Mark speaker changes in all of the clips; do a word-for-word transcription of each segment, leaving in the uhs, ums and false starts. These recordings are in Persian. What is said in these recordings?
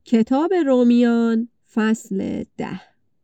Speaker 1: کتاب رومیان فصل ده.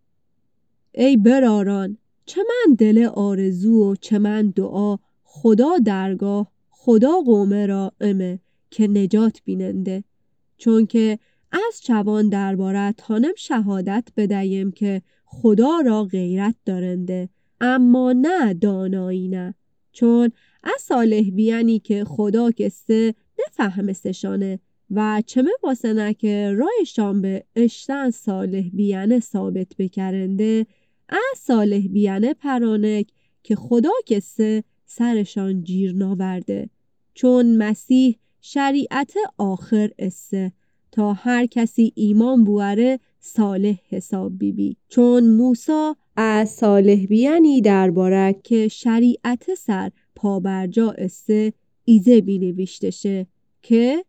Speaker 1: ای براران، چه من دل آرزو و چه من دعا خدا درگاه خدا قومه را امه که نجات بیننده، چون که از چوان درباره تانم شهادت بدهیم که خدا را غیرت دارنده، اما نه دانایی نه، چون از صالح بیانی که خدا کسته نفهمستشانه و چمه واسه که رایشان به اشتن صالح بیانه ثابت بکرنده، از صالح بیانه پرانک که خدا کسته سرشان جیر ناورده، چون مسیح شریعت آخر استه تا هر کسی ایمان بواره صالح حساب بی بی، چون موسی از صالح بیانی درباره که شریعت سر پابرجا استه ایزه بی نوشتشه که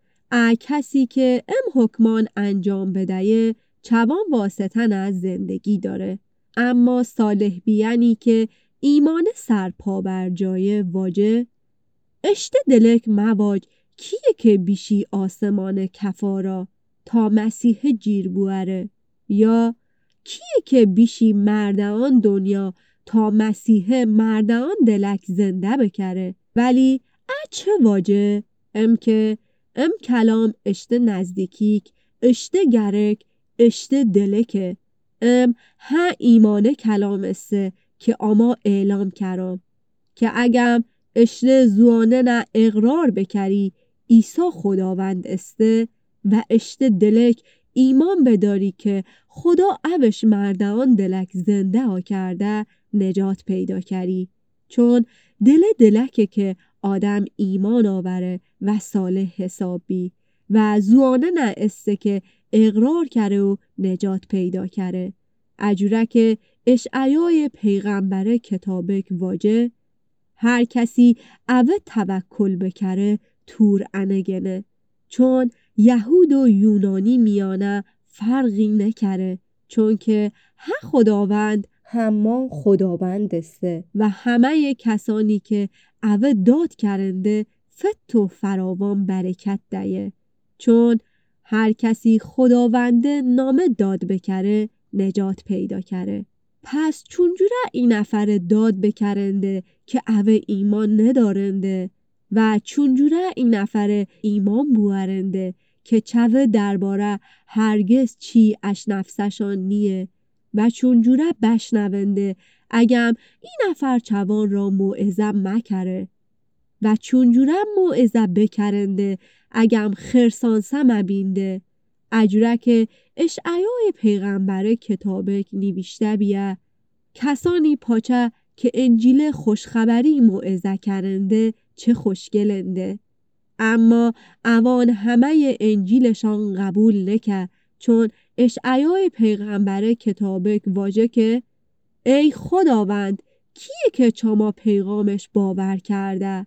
Speaker 1: ا کسی که ام حکمان انجام بدهه چوان واسطن از زندگی داره، اما صالح بیانی که ایمان سر پابرجای واجه اشته دلک مواج کیه که بیشی آسمان کفارا تا مسیح جیر بواره، یا کیه که بیشی مردان دنیا تا مسیح مردان دلک زنده بکره، ولی اچه واجه ام که ام کلام اشته نزدیکیک اشته گرک اشته دلکه ام ها ایمانه کلام استه که اما اعلام کرام که اگم اشته زوانه نه اقرار بکری عیسی خداوند استه و اشته دلک ایمان بداری که خدا اوش مردان دلک زنده ها کرده نجات پیدا کری، چون دل دلکه که آدم ایمان آوره و صالح حساب بی و زوانه نه استه که اقرار کره و نجات پیدا کره، اجوره که اشعیای پیغمبر کتابک واجه هر کسی اوه توکل بکره تور انگنه، چون یهود و یونانی میانه فرقی نکره، چون که ها خداوند همان خداوند استه و همه کسانی که اوه داد کرنده فت و فراوان برکت دهه، چون هر کسی خداونده نامه داد بکره نجات پیدا کره. پس چونجوره این نفر داد بکرنده که اوه ایمان ندارنده و چونجوره این نفر ایمان بوارنده که چوه درباره هرگز چی اش نفسشان نیه و چونجوره بشنونده اگم این نفر چوان را موعظه مکره و چونجوره موعظه بکرنده اگم خرسانسه مبینده، اجوره که اشعیای پیغمبر کتابک نوشته بیه کسانی پاچه که انجیل خوشخبری موعظه کرنده چه خوشگلنده، اما اوان همه انجیلشان قبول نکه، چون اشعیای پیغمبر کتابک واجه که ای خداوند کیه که چما پیغامش باور کرده،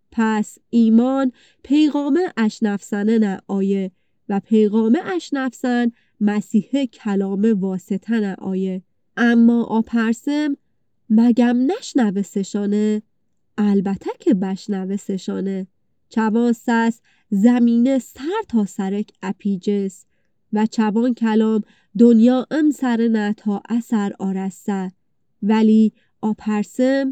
Speaker 1: پس ایمان پیغام اشنفسنه نه آیه و پیغام اشنفسن مسیح کلام واسطه نه آیه، اما آپرسم مگم نشنوه سشانه، البته که بشنوه سشانه، چوان سس زمینه سر تا سرک اپیجس و چوان کلام دنیا ام سر نه تا اثر آرسته، ولی آپرسم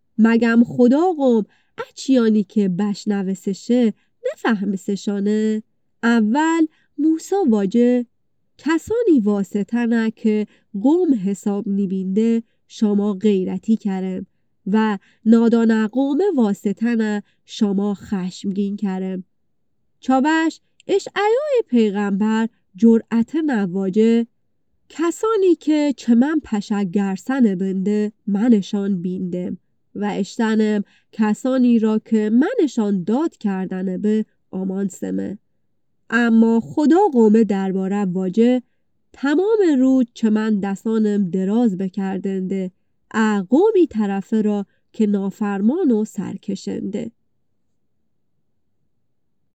Speaker 1: مگم خدا قوم اچیانی که بشنوه سشه نفهمه سشانه. اول موسی واجه کسانی واسطه نه که قوم حساب نبینده شما غیرتی کرم و نادان قوم واسطه نه شما خشمگین کرم، چاوش اشعیای پیغمبر جرأت نواجه کسانی که چه من پشگرسن بنده منشان بیندم و اشتنم کسانی را که منشان داد کردن به آمان سمه، اما خدا قومه درباره واجه تمام روز چه من دستانم دراز بکردنده ا قومی طرفه را که نافرمان و سرکشنده.